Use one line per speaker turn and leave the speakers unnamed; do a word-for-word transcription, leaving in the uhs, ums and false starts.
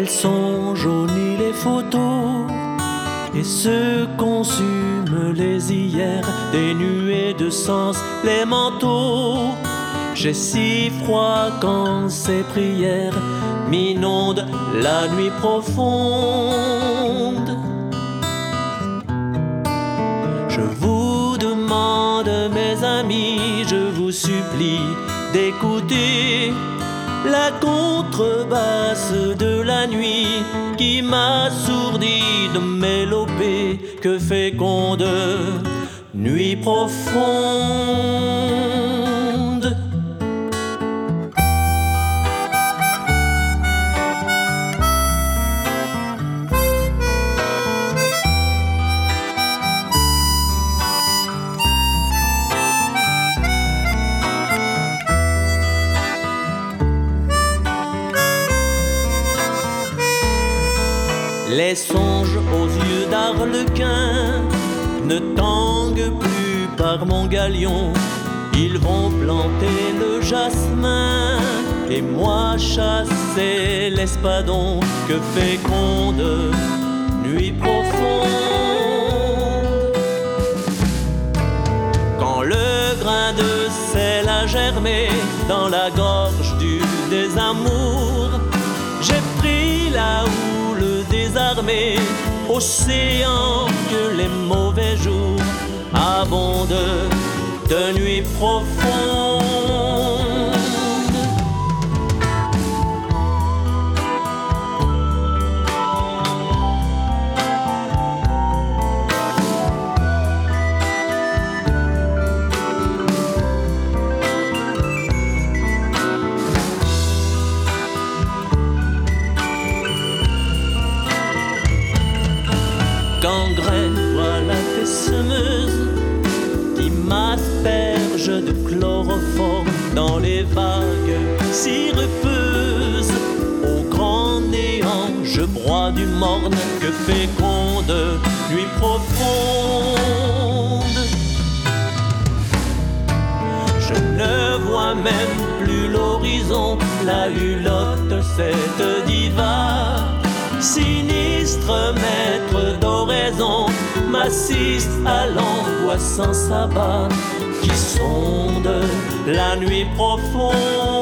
Elles sont jaunies les photos et se consument les hier, des nuées de sens, les manteaux. J'ai si froid quand ces prières m'inondent la nuit profonde. Je vous demande, mes amis, je vous supplie d'écouter la contrebasse de la nuit qui m'assourdit de mélopée que féconde nuit profonde. Les songes aux yeux d'arlequin ne tanguent plus par mon galion. Ils vont planter le jasmin et moi chasser l'espadon que féconde nuit profonde. Quand le grain de sel a germé dans la gorge du désamour, j'ai pris la houle désarmée, océan que les mauvais jours abondent de nuit profonde. Gangrène, voilà tes semeuses qui m'aspergent de chloroforme dans les vagues sirupeuses. Au grand néant, je broie du morne que féconde nuit profonde. Je ne vois même plus l'horizon, la hulotte, cette diva sinistre maître d'oraison m'assiste à l'angoissant sabbat qui sonde la nuit profonde.